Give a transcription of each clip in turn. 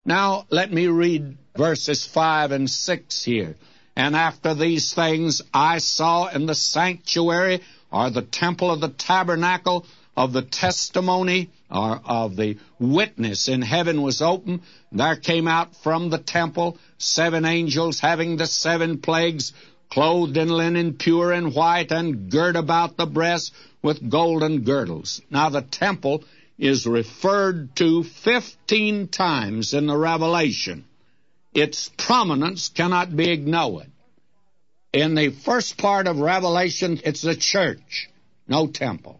Now, let me read verses 5 and 6 here. And after these things I saw in the sanctuary, or the temple of the tabernacle of the testimony, or of the witness in heaven was open. There came out from the temple 7 angels having the 7 plagues, clothed in linen pure and white, and girt about the breast with golden girdles. Now the temple is referred to 15 times in the Revelation. Its prominence cannot be ignored. In the first part of Revelation, it's the church, no temple.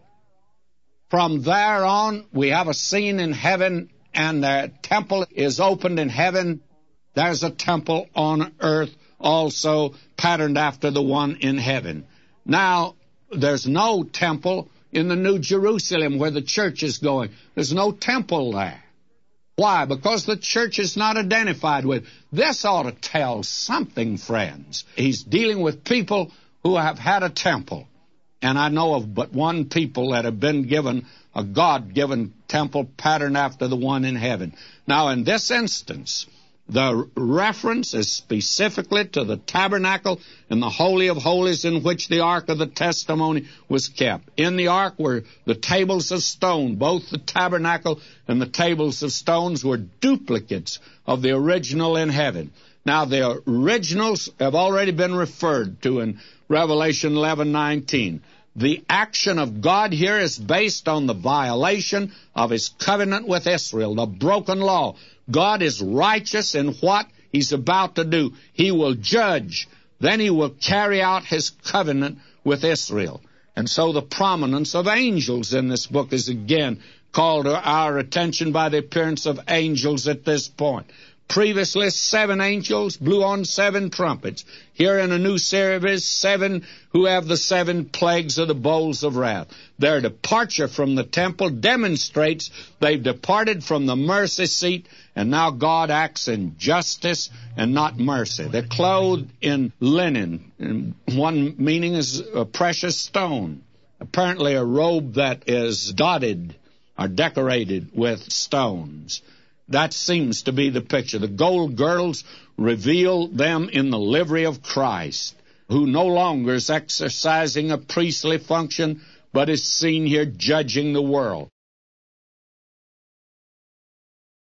From there on, we have a scene in heaven, and the temple is opened in heaven. There's a temple on earth also, patterned after the one in heaven. Now, there's no temple in the New Jerusalem where the church is going. There's no temple there. Why? Because the church is not identified with. This ought to tell something, friends. He's dealing with people who have had a temple. And I know of but one people that have been given a God-given temple patterned after the one in heaven. Now, in this instance, the reference is specifically to the tabernacle and the Holy of Holies in which the Ark of the Testimony was kept. In the Ark were the tables of stone. Both the tabernacle and the tables of stones were duplicates of the original in heaven. Now, the originals have already been referred to in Revelation 11:19. The action of God here is based on the violation of His covenant with Israel, the broken law. God is righteous in what He's about to do. He will judge. Then He will carry out His covenant with Israel. And so the prominence of angels in this book is again called to our attention by the appearance of angels at this point. Previously, 7 angels blew on 7 trumpets. Here in a new series, 7 who have the 7 plagues of the bowls of wrath. Their departure from the temple demonstrates they've departed from the mercy seat, and now God acts in justice and not mercy. They're clothed in linen, and one meaning is a precious stone. Apparently a robe that is dotted or decorated with stones. That seems to be the picture. The gold girdles reveal them in the livery of Christ, who no longer is exercising a priestly function, but is seen here judging the world.